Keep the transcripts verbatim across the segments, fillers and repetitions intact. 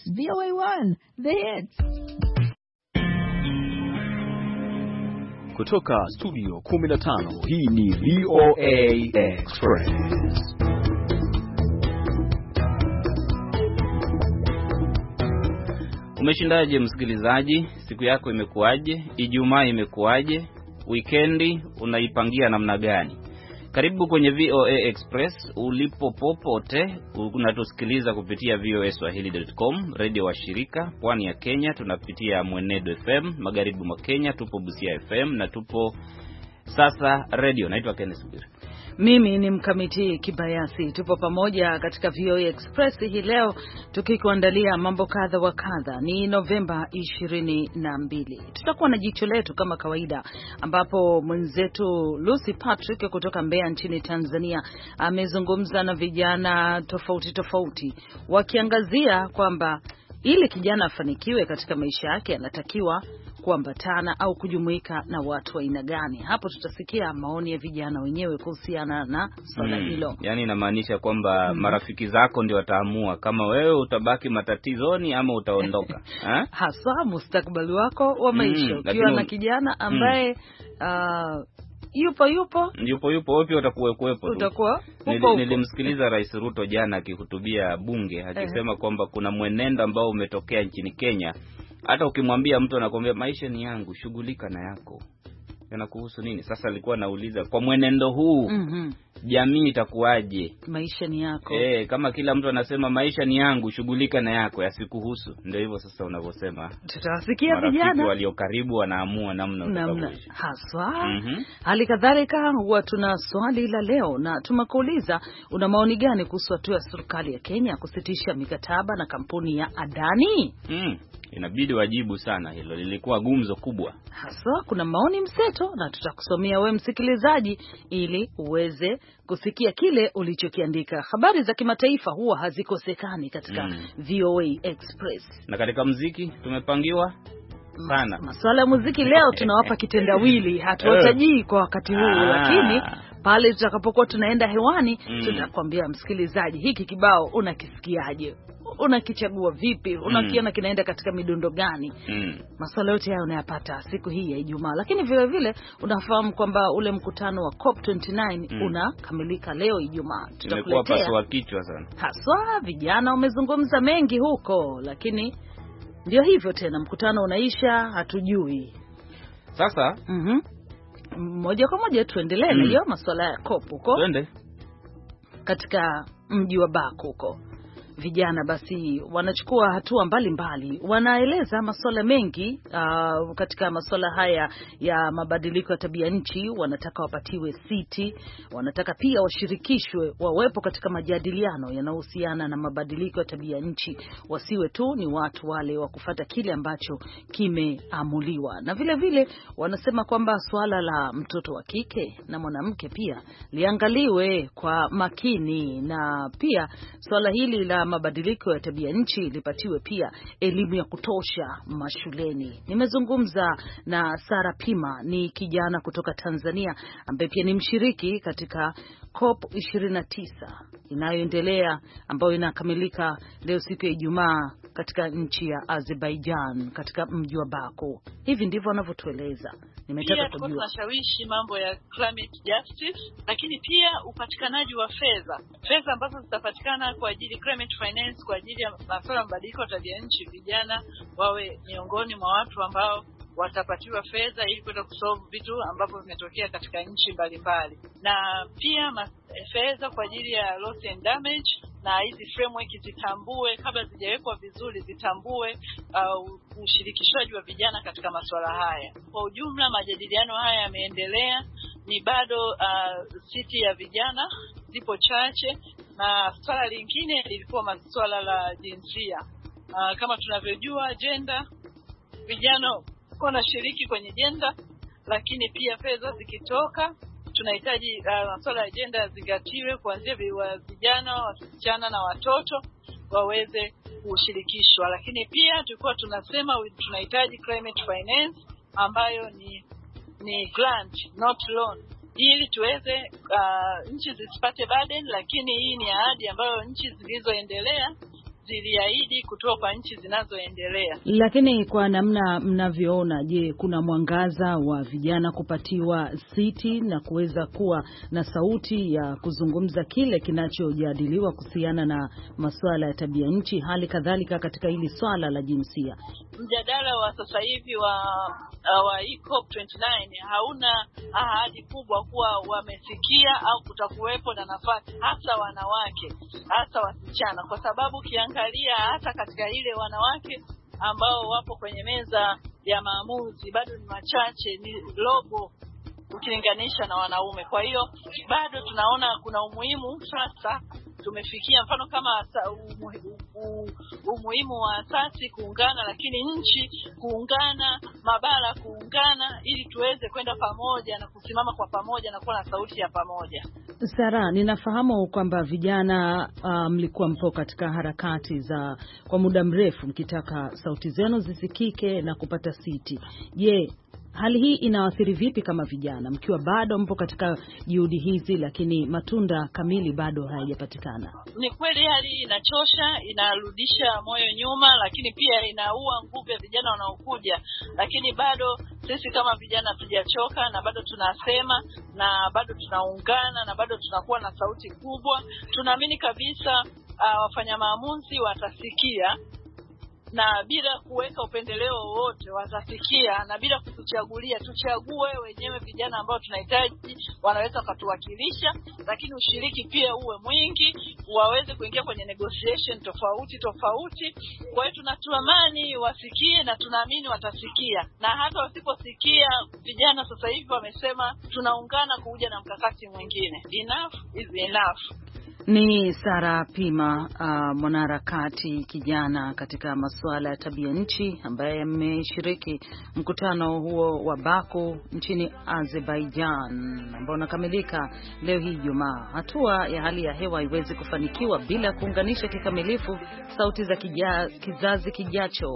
V O A one, the hits. Kutoka studio kumi na tano, hii ni V O A Express. Umeshindaje msikilizaji? Siku yako imekuaje? Ijumaa imekuaje? Weekendi unaipangia namna gani? Karibu kwenye V O A Express ulipo popote unatusikiliza kupitia V O A Swahili dot com, radio wa shirika. Pwani ya Kenya tunapitia Mwenedo F M, magharibi mwa Kenya tupo Busia F M na tupo Sasa Radio. Naitwa Kenneth Bwire. Mimi ni Mkamiti Kibayasi. Tupo pamoja katika V O A Express hii leo tukikuandalia mambo kadha wa kadha. Ni Novemba ishirini na mbili. Tutakuwa na jicho letu kama kawaida, ambapo mwenzetu Lucy Patrick kutoka Mbeya nchini Tanzania amezungumza na vijana tofauti tofauti wakiangazia kwamba ili kijana afanikiwe katika maisha yake anatakiwa kuambatana au kujumuika na watu wa aina gani. Hapo tutasikia maoni ya vijana wenyewe kuhusiana na swala hilo. Hmm, yani inamaanisha kwamba hmm, marafiki zako ndio wataamua kama wewe utabaki matatizoni ama utaondoka. Ha? Hasa mustakabali wako wa maisha. Hmm, ukiwa na kijana ambaye hmm, uh, yupo yupo yupo yupo wapi utakuwa kuepo tu. Utakuwa Nili, nilimsikiliza Rais Ruto jana akihutubia bunge akisema kwamba kuna mwenendo ambao umetokea nchini Kenya. Hata ukimwambia mtu anakuambia maisha ni yangu, shughulika na yako. Yanakuhusu nini? Sasa alikuwa anauliza kwa mwenendo huu mm-hmm, jamii itakuwaje? Maisha ni yako. Eh, kama kila mtu anasema maisha ni yangu, shughulika na yako, yasikuhusu. Ndio hivyo sasa unavyosema. Tutawasikia vijana. Marafiki walio karibu wanaamua namna utakavyoishi. Haswa. Mm-hmm. Hali kadhalika huwa tuna swali la leo na tumekuuliza una maoni gani kuhusu hatua ya serikali ya Kenya kusitisha mikataba na kampuni ya Adani? Mm. Inabidi wajibu sana, hilo lilikuwa gumzo kubwa. Haswa kuna maoni mseto na tutakusomea wewe msikilizaji ili uweze kusikia kile ulichokiandika. Habari za kimataifa huwa hazikosekani katika mm. V O A Express. Na katika muziki tumepangiwa sana. Masuala ya muziki leo tunawapa kitendawili, hatuwatajii kwa wakati huu, ah, lakini pale tutakapokuwa tunaenda hewani mm. tutakwambia msikilizaji hiki kibao unakisikiaje? Unakichagua vipi? Unakiona kinaenda katika midundo gani? Mm. Masuala yote hayo unayapata siku hii ya Ijumaa. Lakini vile vile unafahamu kwamba ule mkutano wa COP twenty nine mm. unakamilika leo Ijumaa. Tutakuletea paswa kichwa sana. Haswa vijana wamezungumza mengi huko, lakini ndio hivyo tena, mkutano unaisha, hatujui. Sasa mhm moja kwa moja tuendelee na hiyo masuala ya COP huko. Twende katika mji wa Baku huko. Vijana basi wanachukua hatua mbalimbali, wanaeleza masuala mengi uh, katika masuala haya ya mabadiliko ya tabia nchi. Wanataka wapatiwe siti, wanataka pia washirikishwe, wawepo katika majadiliano yanayohusiana na mabadiliko ya tabia nchi, wasiwe tu ni watu wale wa kufuata kile ambacho kimeamuliwa. Na vile vile wanasema kwamba swala la mtoto wa kike na mwanamke pia liangaliwe kwa makini, na pia swala hili la mabadiliko ya tabia nchi lipatiwe pia elimu ya kutosha mashuleni. Nimezungumza na Sara Pima, ni kijana kutoka Tanzania ambaye pia ni mshiriki katika COP ishirini na tisa inayoendelea, ambayo inakamilika leo siku ya Ijumaa katika nchi ya Azerbaijan katika mji wa Baku. Hivi ndivyo wanavyotueleza. Nimetaka kujua tunashawishi mambo ya climate justice, lakini pia upatikanaji wa fedha fedha ambazo zitapatikana kwa ajili climate finance, kwa ajili ya masuala ya mabadiliko ya tabia nchi. Vijana wawe miongoni mwa watu ambao watapatiwa fedha ili kwenda kusolve vitu ambavyo vimetokea katika nchi mbalimbali, na pia fedha kwa ajili ya loss and damage, na hizi framework zitambue kabla zijawekwa vizuri, zitambue uh, ushirikishwaji wa vijana katika masuala haya. Kwa ujumla majadiliano haya yameendelea, ni bado uh, siti ya vijana zipo chache, na swala lingine lilikuwa masuala la jinsia. Uh, kama tunavyojua gender, vijana wanashiriki kwenye gender, lakini pia fedha zikitoka tunahitaji uh, masuala ya gender zingatiwe kuanzia vijana, wasichana na watoto waweze kushirikishwa. Lakini pia tulikuwa tunasema tunahitaji climate finance ambayo ni ni grant not loan, ili tuweze uh, nchi zisipate burden, lakini hii ni ahadi ambayo nchi zilizoendelea ziliahidi kutoka kwa nchi zinazoendelea. Lakini kwa namna mnavyoona, je, kuna mwangaza wa vijana kupatiwa siti na kuweza kuwa na sauti ya kuzungumza kile kinachojadiliwa kuhusiana na masuala ya tabia nchi, hali kadhalika katika hili swala la jinsia? Mjadala wa sasa hivi wa wa C O P ishirini na tisa hauna ahadi kubwa kuwa wamesikia au kutakuwepo na nafasi hasa wanawake, hasa wasichana, kwa sababu ukiangalia hata katika ile wanawake ambao wapo kwenye meza ya maamuzi bado ni machache, ni robo ukilinganisha na wanaume. Kwa hiyo bado tunaona kuna umuhimu sasa tumefikia, mfano kama umuhimu wa asasi kuungana, lakini nchi kuungana, mabara kuungana, ili tuweze kwenda pamoja na kusimama kwa pamoja na kuwa na sauti ya pamoja. Sara, ninafahamu kwamba vijana mlikuwa um, mpo katika harakati za kwa muda mrefu mkitaka sauti zenu zisikike na kupata siti. Je, hali hii inaathiri vipi kama vijana mkiwa bado mpo katika juhudi hizi lakini matunda kamili bado hayajapatikana? Ni kweli hali inachosha, inarudisha moyo nyuma, lakini pia inaua nguvu ya vijana wanaokuja. Lakini bado sisi kama vijana tujachoka, na bado tunasema, na bado tunaungana, na bado tunakuwa na sauti kubwa. Tunaamini kabisa uh, wafanya maamuzi watasikia, na bila kuweka upendeleo wowote watasikia, na bila kutuchagulia, tuchague wenyewe vijana ambao tunahitaji wanaweza kutuwakilisha, lakini ushiriki pia uwe mwingi, waweze kuingia kwenye negotiation tofauti tofauti. Kwa hiyo tunatamani wasikie, na tunaamini watasikia, na hata wasiposikia, vijana sasa hivi wamesema tunaungana kuja na mkakati mwingine. Enough is enough. Ni Sara Pima, uh, mwanaharakati kijana katika masuala ya tabia nchi, ambaye ameshiriki mkutano huo wa Baku nchini Azerbaijan ambao unakamilika leo hii Jumaa. Hatua ya hali ya hewa haiwezi kufanikiwa bila kuunganisha kikamilifu sauti za kija, kizazi kijacho.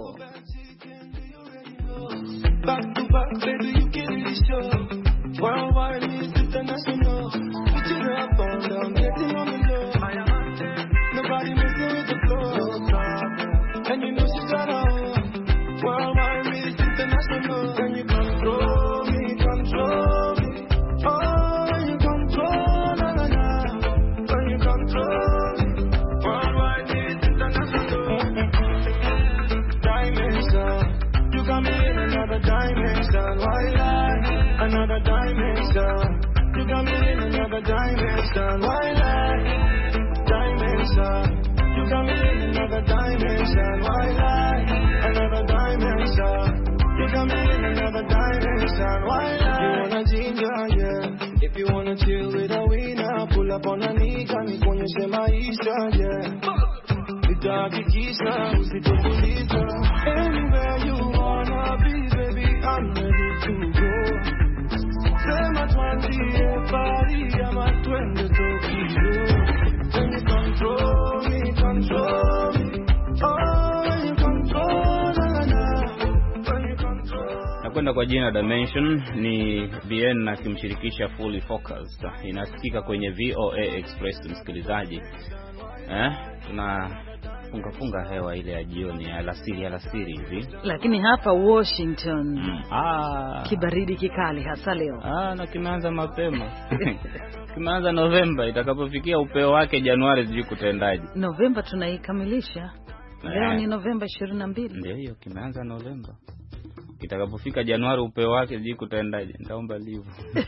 Back to back, baby, you can be sure. Worldwide is international. Put your up on down, getting on the low. Nobody messing with the flow. And you know she's got a home. Worldwide is international. Can you control me, control me? Oh, you control, na na na. Can you control me? Worldwide is international. Dimension. You got me in another dimension. Why lie? Another dimension. You got me in another dimension. Why lie? Dimension. You got me in another dimension. Why lie? Another dimension. You got me in another dimension. Why lie? You wanna ginger, yeah. If you wanna chill with a winner, pull up on a nigga, nikuonyeshe maisha, yeah. Nitahakikisha usitokuliza. Anywhere you wanna be, baby, I'm ready to go. Sema tuanzie Paris ama twende Tokyo. Can you control me, control me? Oh, you control, na na. Can you control? Nakwenda kwa jina Dimension, ni B N akimshirikisha Fully Focused. Inasikika kwenye V O A Express, msikilizaji. Eh, tuna funga funga hewa ile ya jioni ya alasiri alasiri hivi. Lakini hapa Washington mm. ah kibaridi kikali hasa leo. Ah, na kimeanza mapema. Kimeanza Novemba, itakapofikia upeo wake Januari sijui kutendaje. Novemba tunaikamilisha. Leo ni Novemba ishirini na mbili. Ndio hiyo, kimeanza Novemba. Itakapofika Januari upeo wake sijui kutendaje. Nitaomba livu.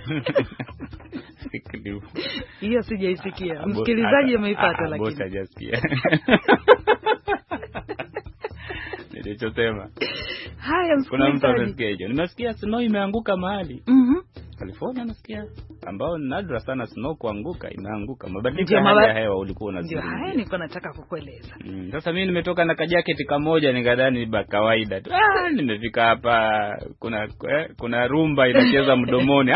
Hiyo sijaisikia. Msikilizaji ameipata lakini. Bosi hajasikia. Nilichosema. Haya msikilizaji. Kuna mtu amesikia hiyo. Nimesikia snow imeanguka mahali. Mhm. California nasikia. Ambao ni nadra sana snow kuanguka, imeanguka. Mabadiliko ya hali ya hewa ulikuwa unasikia. Ndio haya nilikuwa nataka kukueleza. Mm, sasa mimi nimetoka na kajaketi kamoja nikadhani ni kawaida tu. Ah, nimefika hapa kuna eh, kuna rumba inacheza mdomoni.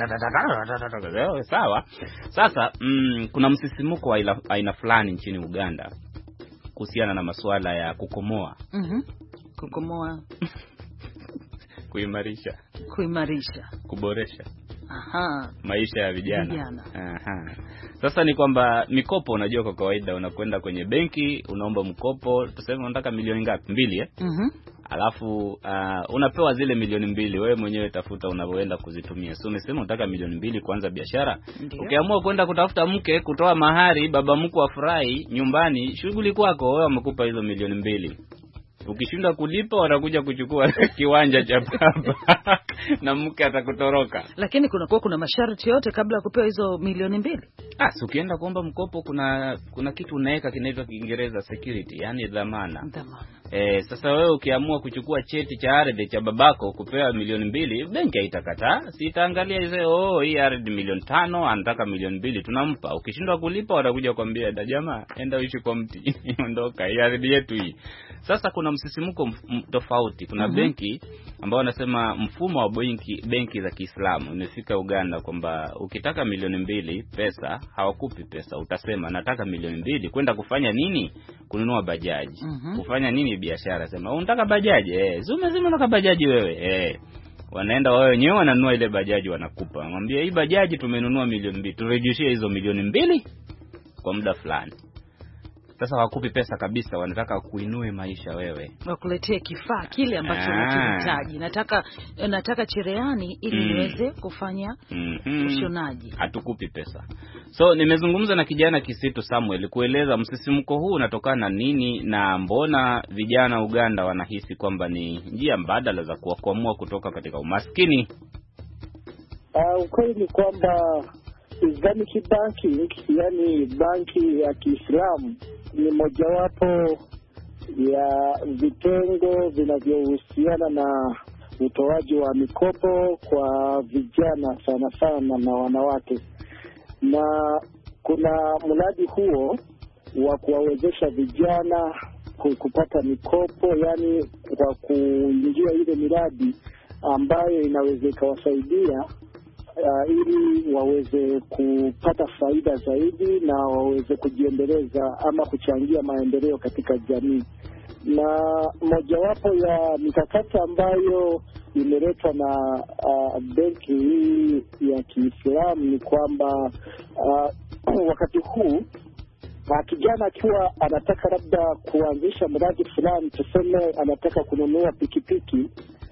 Sawa. Sasa mm, kuna msisimuko wa aina, aina fulani nchini Uganda kuhusiana na masuala ya kukomoa. Mhm. Mm kukomoa kuimarisha kuimarisha kuboresha. Aha. Maisha ya vijana. Vijana. Aha. Sasa ni kwamba mikopo, unajua kwa kawaida unakwenda kwenye benki, unaomba mkopo, tuseme unataka milioni ngapi? Mbili eh? Mhm. Alafu uh, unapewa zile milioni mbili, wewe mwenyewe tafuta unavyoenda kuzitumia. So umesema unataka milioni mbili kuanza biashara. Ukiamua kwenda kutafuta mke, kutoa mahari, baba mkwe afurahi nyumbani, shughuli kwako, wewe wamekupa hizo milioni mbili. Ukishindwa kulipa watakuja kuchukua kiwanja cha baba na mke atakutoroka. Lakini kuna kwa kuna masharti yote kabla ya kupewa hizo milioni mbili. Ah, so ukienda kuomba mkopo kuna kuna kitu unaweka kinaitwa Kiingereza security, yani dhamana. Dhamana. Eh, sasa wewe ukiamua kuchukua cheti cha ardhi cha babako kupewa milioni mbili, benki haitakataa. Si itaangalia hizo, oh, hii ardhi milioni tano, anataka milioni mbili, tunampa. Ukishindwa kulipa watakuja kukwambia, da jamaa, enda uishi kwa mti, ondoka, hii ardhi yetu hii. Sasa kuna msisimuko tofauti. Kuna uh-huh. benki ambao wanasema mfumo wa benki benki za Kiislamu imefika Uganda kwamba ukitaka milioni mbili pesa hawakupi pesa. Utasema nataka milioni mbili kwenda kufanya nini? Kununua bajaji. Uh-huh. Kufanya nini biashara? Sema unataka bajaji? Eh, zume zima unataka bajaji wewe. Eh. Wanaenda wao wenyewe wananunua ile bajaji wanakupa. Mwambie hii bajaji tumenunua milioni mbili. Turejeshie hizo milioni mbili kwa muda fulani. Sasa hawakupi pesa kabisa, wanataka kuinue maisha wewe. Wakuletee kifaa kile ambacho unakihitaji. Nataka nataka cherehani ili mm. niweze kufanya mm-hmm. ushonaji. Hatukupi pesa. So nimezungumza na kijana Kisitu Samuel kueleza msisimko huu unatokana na nini na mbona vijana Uganda wanahisi kwamba ni njia mbadala za kuwakwamua kutoka katika umaskini. Uh, ukweli ni kwamba Islamic banking, yani banki ya Kiislamu, ni mojawapo ya vitengo vinavyohusiana na utoaji wa mikopo kwa vijana sana sana na wanawake. Na kuna mradi huo wa kuwawezesha vijana kupata mikopo, yani kwa kuingia ile miradi ambayo inaweza ikawasaidia Uh, ili waweze kupata faida zaidi na waweze kujiendeleza ama kuchangia maendeleo katika jamii. Na mojawapo ya mikakati ambayo imeletwa na uh, benki hii ya Kiislamu ni kwamba uh, wakati huu uh, kijana akiwa anataka labda kuanzisha mradi fulani, tuseme anataka kununua pikipiki,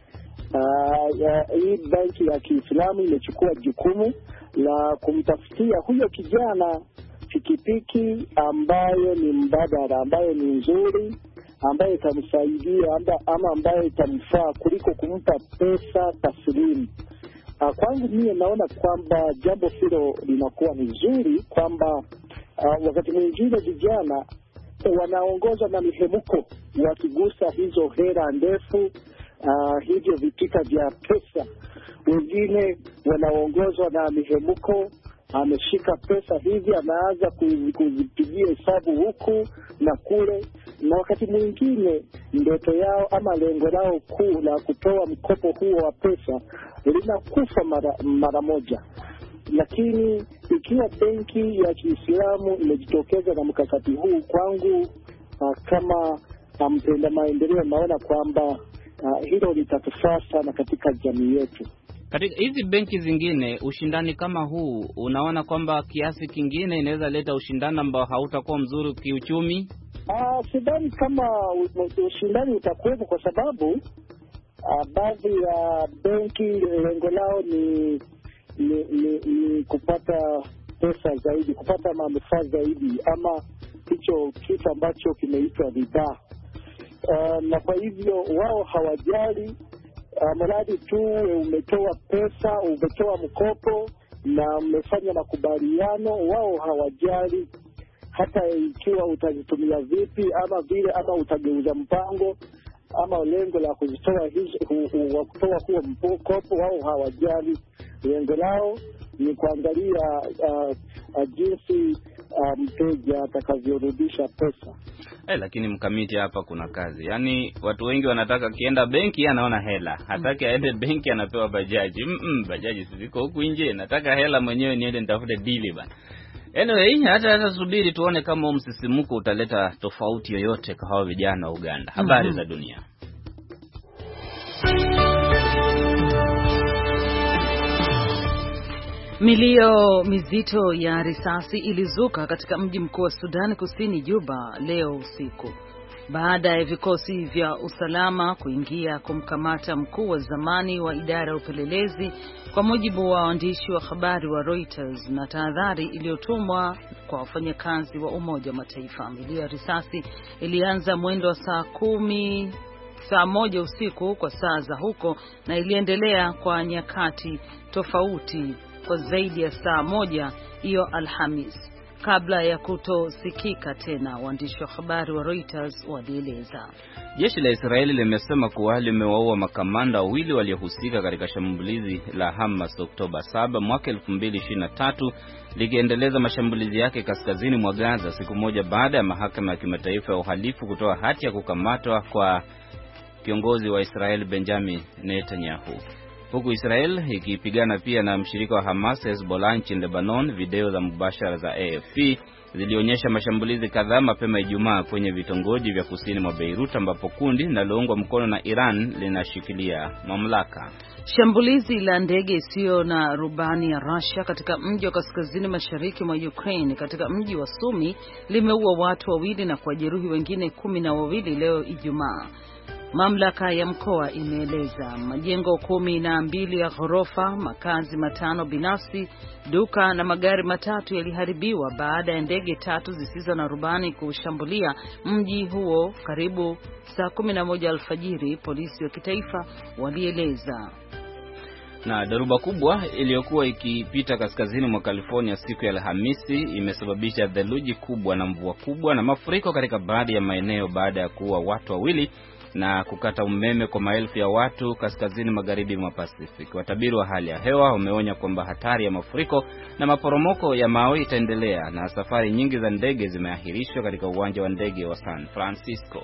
Uh, ya, hii banki ya Kiislamu imechukua jukumu la kumtafutia huyo kijana pikipiki ambayo ni mbadala, ambayo ni nzuri, ambayo itamsaidia ama ambayo itamfaa kuliko kumpa pesa taslimu. Uh, kwangu mimi naona kwamba jambo hilo linakuwa nzuri, kwamba uh, wakati mwingine vijana wanaongozwa na mihemko wakigusa hizo hera ndefu, Uh, hivyo vitika vya pesa. Wengine wanaongozwa na mihemko, ameshika pesa hivi anaanza kuzipigia hesabu huku na kule, na wakati mwingine ndoto yao ama lengo lao kuu la kutoa mkopo huo wa pesa linakufa mara, mara moja. Lakini ikiwa benki ya Kiislamu imejitokeza na mkakati huu, kwangu uh, kama mpenda maendeleo naona kwamba Uh, hilo litatufaa sana katika jamii yetu. Katika hizi benki zingine ushindani kama huu, unaona kwamba kiasi kingine inaweza leta ushindani ambao hautakuwa mzuri kiuchumi? Ah, sidhani kama ushindani utakuwepo, kwa sababu uh, baadhi ya benki lengo lao ni ni, ni ni kupata pesa zaidi, kupata manufaa zaidi, ama hicho kitu ambacho kimeitwa riba. Uh, na kwa hivyo wao hawajali uh, mradi tu umetoa pesa, umetoa mkopo na umefanya makubaliano. Wao hawajali hata ikiwa utazitumia vipi ama vile, ama utageuza mpango ama lengo la kuzitoa hizo wa kutoa huo mkopo. Wao hawajali, lengo lao ni kuangalia uh, uh, jinsi uh, mteja atakavyorudisha pesa. Eh, lakini mkamiti hapa kuna kazi. Yaani watu wengi wanataka kienda benki anaona hela. Hataki aende benki anapewa bajaji. Mm, bajaji ziko huku nje. Nataka hela mwenyewe niende nitafute dili bana. Anyway, hata hata subiri tuone kama msisimuko utaleta tofauti yoyote kwa hao vijana wa Uganda. Habari mm-hmm. za dunia. Milio mizito ya risasi ilizuka katika mji mkuu wa Sudan Kusini, Juba, leo usiku baada ya vikosi vya usalama kuingia kumkamata mkuu wa zamani wa idara ya upelelezi, kwa mujibu wa waandishi wa habari wa Reuters, na tahadhari iliyotumwa kwa wafanyakazi wa Umoja wa Mataifa. Milio ya risasi ilianza mwendo wa saa kumi saa moja usiku kwa saa za huko na iliendelea kwa nyakati tofauti kwa zaidi ya saa moja hiyo Alhamis kabla ya kutosikika tena, waandishi wa habari wa Reuters walieleza. Jeshi la Israeli limesema kuwa limewaua makamanda wawili waliohusika katika shambulizi la Hamas Oktoba saba mwaka elfu mbili ishirini na tatu, likiendeleza mashambulizi yake kaskazini mwa Gaza siku moja baada ya mahakama ya kimataifa ya uhalifu kutoa hati ya kukamatwa kwa kiongozi wa Israeli Benjamin Netanyahu. Huku Israel ikipigana pia na mshirika wa Hamas Hezbollah nchini Lebanon, video za mubashara za A F P zilionyesha mashambulizi kadhaa mapema Ijumaa kwenye vitongoji vya kusini mwa Beirut ambapo kundi linaloungwa mkono na Iran linashikilia mamlaka. Shambulizi la ndege isiyo na rubani ya Russia katika mji wa kaskazini mashariki mwa Ukraine katika mji wa Sumi limeua watu wawili na kujeruhi wengine kumi na wawili leo Ijumaa. Mamlaka ya mkoa imeeleza majengo kumi na mbili ya ghorofa, makazi matano binafsi, duka na magari matatu yaliharibiwa baada ya ndege tatu zisizo na rubani kushambulia mji huo karibu saa kumi na moja alfajiri, polisi wa kitaifa walieleza. Na dhoruba kubwa iliyokuwa ikipita kaskazini mwa California siku ya Alhamisi imesababisha theluji kubwa na mvua kubwa na mafuriko katika baadhi ya maeneo baada ya kuua watu wawili na kukata umeme kwa maelfu ya watu kaskazini magharibi mwa Pacific. Watabiri wa hali ya hewa wameonya kwamba hatari ya mafuriko na maporomoko ya mawe itaendelea na safari nyingi za ndege zimeahirishwa katika uwanja wa ndege wa San Francisco.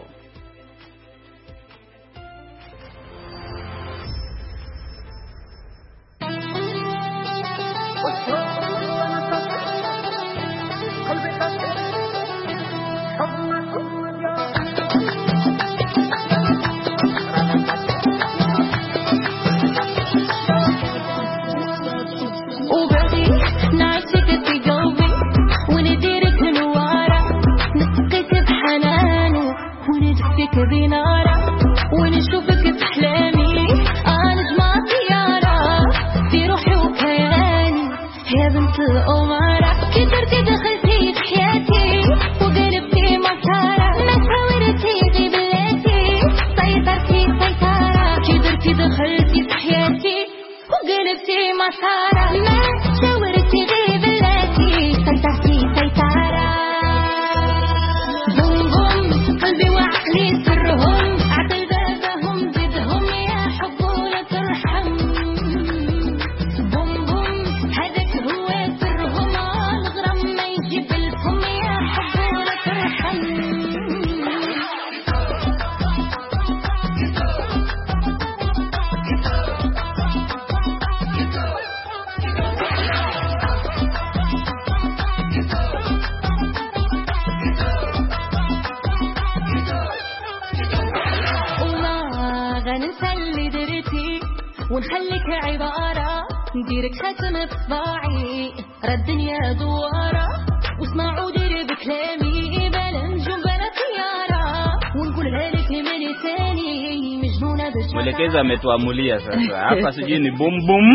ونخليك عبارة نديرك ختم صباعي الدنيا دوارة واسمعوا ديري بكلامي بلا نجوم بلا طيارة ونقولها لك من تاني مجنونة بجمالها. Mwelekeza ametuamulia sasa. Hapa sijui ni bum bum.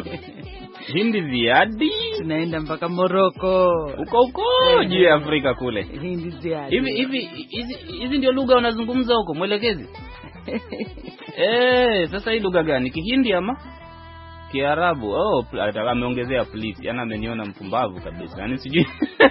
Hindi ziadi. Tunaenda mpaka Morocco. Uko uko juu ya Afrika kule. Hindi ziadi. Hivi hivi hizi hizi ndio lugha wanazungumza huko mwelekezi? Eh, sasa hii lugha gani? Kihindi ama Kiarabu? Oh, ameongezea please. Yana ameniona mpumbavu kabisa. Yaani sijui.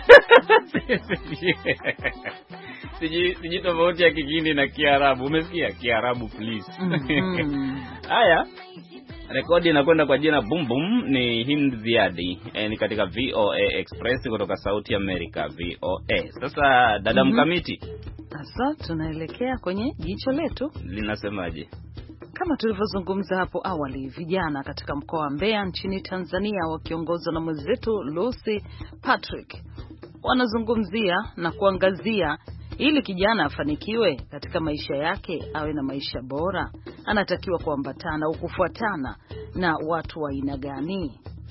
Sijui sijui tofauti ya Kihindi na Kiarabu. Umesikia? Kiarabu please. Haya. Rekodi inakwenda kwa jina Boom Boom ni Hind Ziadi. E, ni katika V O A Express kutoka Sauti America V O A. Sasa dada mm -hmm. Mkamiti. Sasa tunaelekea kwenye jicho letu. Linasemaje? Kama tulivyozungumza hapo awali, vijana katika mkoa wa Mbeya nchini Tanzania wakiongozwa na mwenzetu Lucy Patrick wanazungumzia na kuangazia ili kijana afanikiwe katika maisha yake, awe na maisha bora, anatakiwa kuambatana au kufuatana na watu wa aina gani.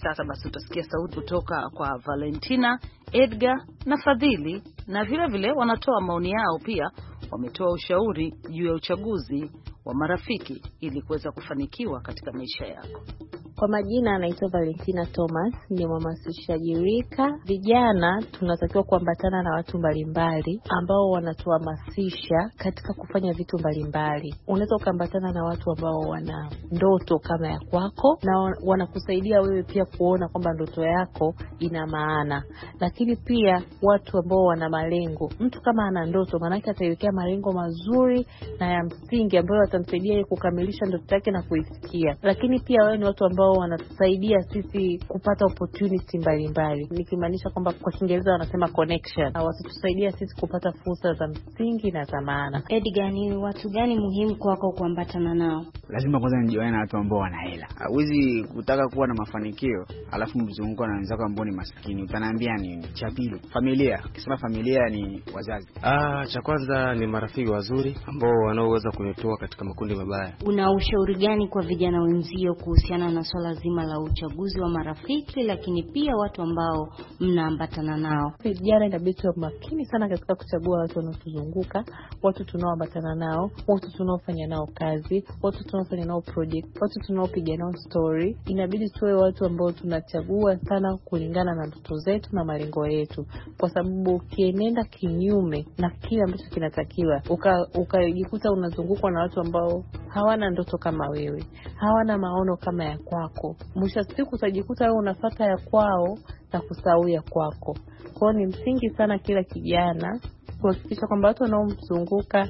sasa basi utasikia sauti kutoka kwa Valentina, Edgar na Fadhili, na vile vile wanatoa maoni yao. Pia wametoa ushauri juu ya uchaguzi wa marafiki ili kuweza kufanikiwa katika maisha yako. Kwa majina anaitwa Valentina Thomas, ni mhamasishaji rika. Vijana tunatakiwa kuambatana na watu mbalimbali ambao wanatuhamasisha katika kufanya vitu mbalimbali. Unaweza kuambatana na watu ambao wana ndoto kama ya kwako na wanakusaidia wewe pia kuona kwamba ndoto yako ina maana. Lakini pia watu ambao wana malengo. Mtu kama ana ndoto, maana yake ataiwekea malengo mazuri na ya msingi ambayo yatamsaidia kukamilisha ndoto yake na kuifikia. Lakini pia wao ni watu ambao wanatusaidia sisi kupata opportunity mbalimbali. Nikimaanisha kwamba kwa Kiingereza wanasema connection. Na watatusaidia sisi kupata fursa za msingi na za maana. Edgar, ni watu gani muhimu kwako kuambatana nao? Lazima kwanza nijione na watu ambao wana hela. Huwezi kutaka kuwa na mafanikio alafu mzunguko na wenzako ambao ni maskini. Utaniambia nini? Cha pili, familia. Ukisema familia ni wazazi. Ah, cha kwanza ni marafiki wazuri ambao wanaoweza kunitoa katika makundi mabaya. Una ushauri gani kwa vijana wenzio kuhusiana na swala zima la uchaguzi wa marafiki, lakini pia watu ambao mnaambatana nao? Vijana inabidi tuwe makini sana katika kuchagua watu wanaotuzunguka, watu tunaoambatana nao, watu tunaofanya nao kazi, watu tunaofanya nao project, watu tunaopiga nao story. Inabidi tuwe watu ambao tunachagua sana kulingana na ndoto zetu na malengo yetu, kwa sababu ukienenda kinyume na kile ambacho kinatakiwa, ukajikuta uka unazungukwa na watu ambao hawana ndoto kama wewe, hawana maono kama ya kwako, mwisho siku utajikuta wewe unafuata ya kwao na kusahau ya kwako. Kwa hiyo ni msingi sana kila kijana kuhakikisha kwamba watu wanaomzunguka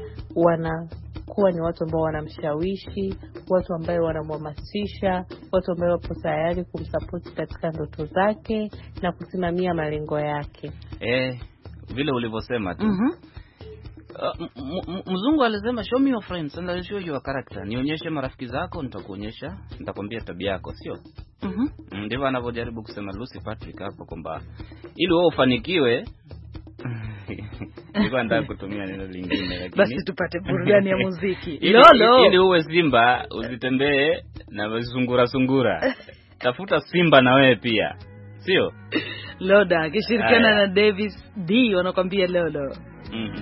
wanakuwa ni watu ambao wanamshawishi, watu ambao wanamhamasisha, watu ambao wapo tayari kumsupport katika ndoto zake na kusimamia malengo yake. Eh, vile ulivyosema tu. Mhm. Uh, mzungu alisema show me your friends and I'll show you your character. Nionyeshe marafiki zako, nitakuonyesha, nitakwambia tabia yako, sio? Mhm. Mm, ndivyo anavyojaribu kusema Lucy Patrick hapa kwamba ili wewe ufanikiwe nilikuwa nataka kutumia neno lingine lakini basi tupate burudani ya muziki. ili, Lolo. Ili uwe simba usitembee na sungura sungura. Tafuta simba na wewe pia, sio? Loda akishirikiana na Davis D wanakuambia Lolo. Mm.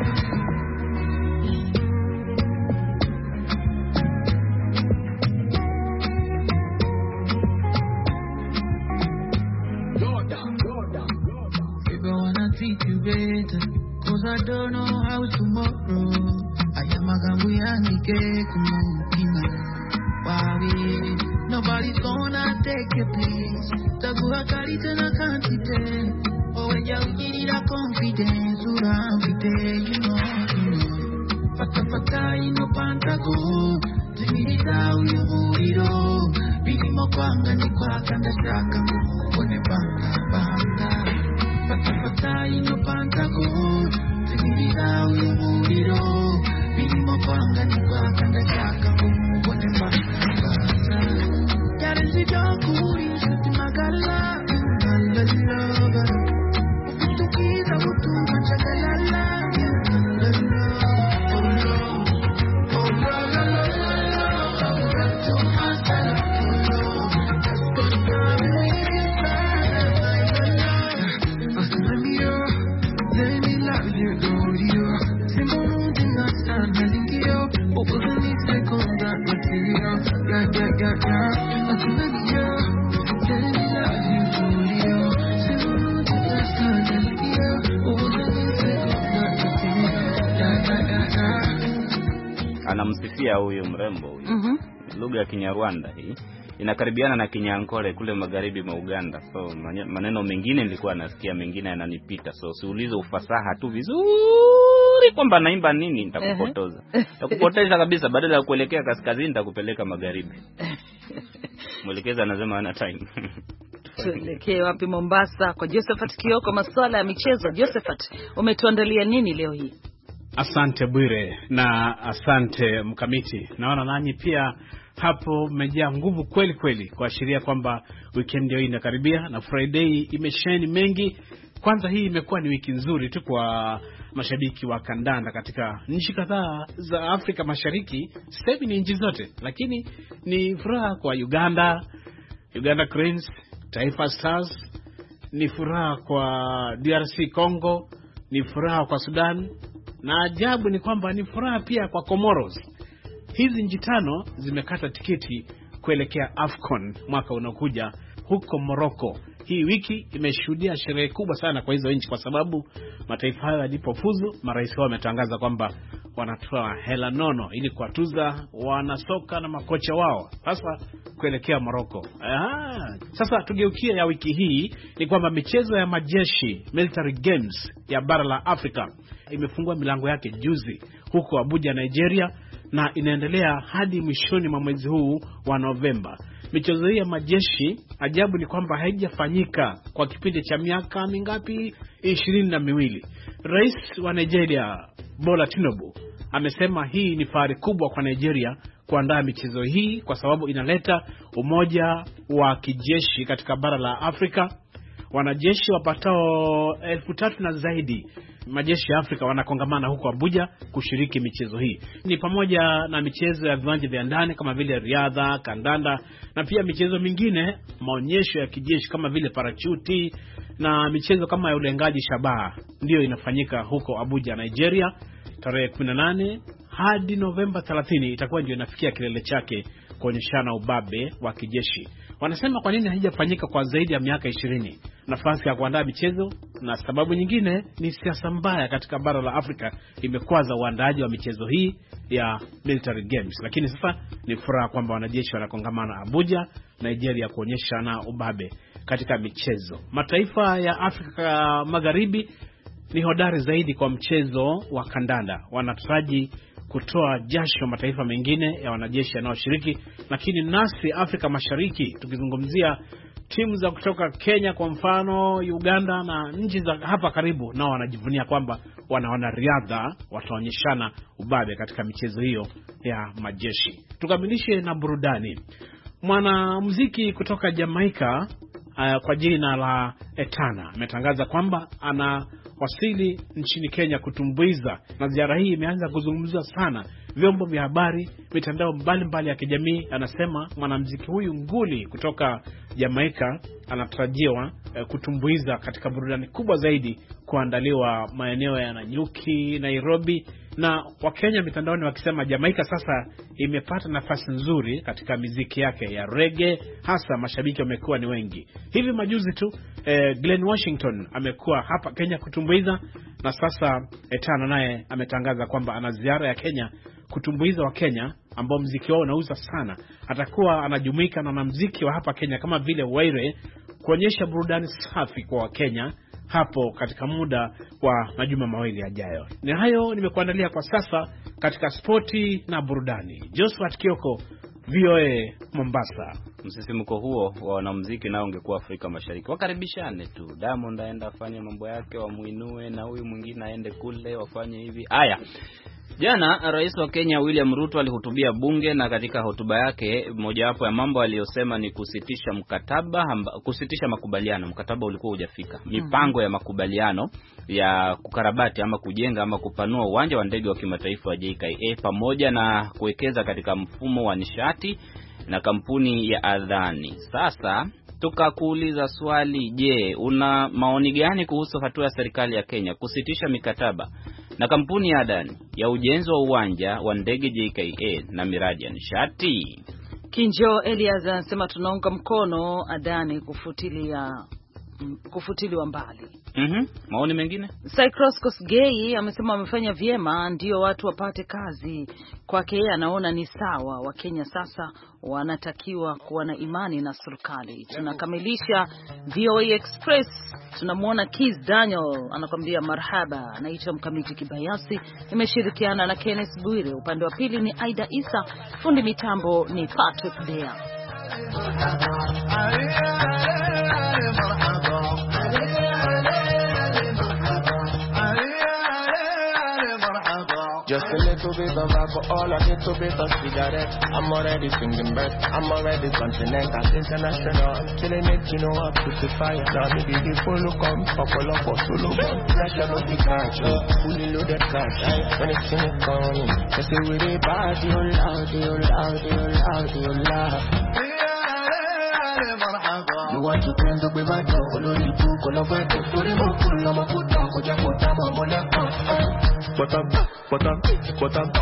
Cause I don't know how tomorrow I am a gamuyandike kumukina Wabi nobody's gonna take your place Taguha karite na kantite Oweja ujirira confidence Uramvite you know you know Pata pata ino pantago Timirita uyumuriro Binimo kwanga ni kwa kanda shaka Mbone banga banga Pata pata ino pantago Timirita uyumuriro Binimo kwanga ni kwa kanda shaka Mbone banga banga Yare sijokuri Shuti magala Malalala Ufutukiza utu machagalala Anamsifia huyu mrembo huyu. Mhm. Lugha ya Kinyarwanda hii inakaribiana na Kinyankole kule magharibi mwa Uganda. So maneno mengine nilikuwa nasikia, mengine yananipita. So siulize ufasaha tu vizuri kwamba naimba nini, nitakupotoza. Nitakupoteza kabisa, badala ya kuelekea kaskazini nitakupeleka magharibi. Mwelekeza anasema ana time. Tuelekee wapi? Mombasa kwa Josephat Kioko, masuala ya michezo. Josephat, umetuandalia nini leo hii? Asante Bwire na asante Mkamiti. Naona nanyi pia hapo mmejaa nguvu kweli kweli, kuashiria kwamba weekend ndio inakaribia na Friday imesheni mengi. Kwanza hii imekuwa ni wiki nzuri tu kwa mashabiki wa kandanda katika nchi kadhaa za Afrika Mashariki, sasa ni nchi zote, lakini ni furaha kwa Uganda, Uganda Cranes, Taifa Stars, ni furaha kwa D R C Congo, ni furaha kwa Sudan, na ajabu ni kwamba ni furaha pia kwa Comoros. Hizi nchi tano zimekata tiketi kuelekea AFCON mwaka unaokuja huko Morocco. Hii wiki imeshuhudia sherehe kubwa sana kwa hizo nchi, kwa sababu mataifa hayo yalipofuzu, marais wao wametangaza kwamba wanatoa hela nono ili kuwatuza wanasoka na makocha wao, sasa kuelekea Morocco. Aha. Sasa tugeukie ya wiki hii ni kwamba michezo ya majeshi, military games ya bara la Afrika, imefungua milango yake juzi huko Abuja, Nigeria, na inaendelea hadi mwishoni mwa mwezi huu wa Novemba. Michezo hii ya majeshi, ajabu ni kwamba haijafanyika kwa kipindi cha miaka mingapi? ishirini na miwili. Rais wa Nigeria, Bola Tinubu, amesema hii ni fahari kubwa kwa Nigeria kuandaa michezo hii kwa sababu inaleta umoja wa kijeshi katika bara la Afrika. Wanajeshi wapatao elfu tatu na zaidi majeshi ya Afrika wanakongamana huko Abuja kushiriki michezo hii. Ni pamoja na michezo ya viwanja vya ndani kama vile riadha, kandanda, na pia michezo mingine, maonyesho ya kijeshi kama vile parachuti na michezo kama ya ulengaji shabaha, ndio inafanyika huko Abuja, Nigeria. Tarehe kumi na nane hadi Novemba thelathini itakuwa ndio inafikia kilele chake kuonyeshana ubabe wa kijeshi. Wanasema kwa nini haijafanyika kwa zaidi ya miaka ishirini? Nafasi ya kuandaa michezo na sababu nyingine ni siasa mbaya katika bara la Afrika imekwaza uandaaji wa michezo hii ya military games. Lakini sasa ni furaha kwamba wanajeshi wanakongamana Abuja, Nigeria, kuonyeshana ubabe katika michezo. Mataifa ya Afrika Magharibi ni hodari zaidi kwa mchezo wa kandanda. Wanataraji kutoa jasho mataifa mengine ya wanajeshi yanayoshiriki, lakini nasi Afrika Mashariki, tukizungumzia timu za kutoka Kenya kwa mfano, Uganda na nchi za hapa karibu, nao wanajivunia kwamba wanaona riadha wataonyeshana ubabe katika michezo hiyo ya majeshi. Tukamilishe na burudani. Mwanamuziki kutoka Jamaica uh, kwa jina la Etana ametangaza kwamba ana wasili nchini Kenya kutumbuiza, na ziara hii imeanza kuzungumzwa sana vyombo vya habari, mitandao mbalimbali ya kijamii. Anasema mwanamuziki huyu nguli kutoka Jamaica anatarajiwa eh, kutumbuiza katika burudani kubwa zaidi kuandaliwa maeneo ya Nanyuki, Nairobi, na Wakenya mitandaoni wakisema Jamaica sasa imepata nafasi nzuri katika muziki yake ya reggae, hasa mashabiki wamekuwa ni wengi. Hivi majuzi tu eh, Glen Washington amekuwa hapa Kenya kutumbuiza, na sasa Etana naye ametangaza kwamba ana ziara ya Kenya kutumbuiza wa Kenya ambao muziki wao unauza sana. Atakuwa anajumuika na wanamuziki wa hapa Kenya kama vile Waire kuonyesha burudani safi kwa Wakenya hapo katika muda wa majuma mawili yajayo. Ni hayo nimekuandalia kwa sasa katika spoti na burudani. Josephat Kioko, V O A Mombasa. Msisimko huo wa wanamuziki nao ungekuwa Afrika Mashariki, wakaribishane tu. Diamond aenda afanye mambo yake, wamuinue, na huyu mwingine aende kule wafanye hivi. Haya. Jana Rais wa Kenya William Ruto alihutubia bunge, na katika hotuba yake mojawapo ya mambo aliyosema ni kusitisha mkataba hamba, kusitisha makubaliano. Mkataba ulikuwa hujafika. Mipango ya makubaliano ya kukarabati ama kujenga ama kupanua uwanja wa ndege wa kimataifa wa J K A pamoja na kuwekeza katika mfumo wa nishati na kampuni ya Adani. Sasa tukakuuliza swali, je, una maoni gani kuhusu hatua ya serikali ya Kenya kusitisha mikataba na kampuni ya Adani ya ujenzi wa uwanja wa ndege J K A na miradi ya nishati? Kinjo Elias anasema tunaunga mkono Adani kufutilia kufutiliwa mbali. Mhm. Maoni mengine? Cycros Kosgei amesema wamefanya vyema ndio watu wapate kazi. Kwake yeye anaona ni sawa. Wakenya sasa wanatakiwa kuwa na imani na serikali. Tunakamilisha V O A Express. Tunamuona Kiz Daniel anakuambia marhaba. Anaitwa Mkamiti Kibayasi, nimeshirikiana na Kenneth Bwire. Upande wa pili ni Aida Isa, fundi mitambo ni Patrick Dea. Just a little bit of alcohol, a little bit of cigarette. I'm already singing bird, I'm already continental, international. Killing it, you know I'm pretty fire. Now me be the full come, couple of us solo gun. Pressure no be catch, fully loaded cash. When it's in it coming, they say we the party, oh loud, oh loud, oh loud, oh loud. You want to turn the baby to Olori Book on a bed to the book on a put down, go just put down on the bottom, bottom, bottom.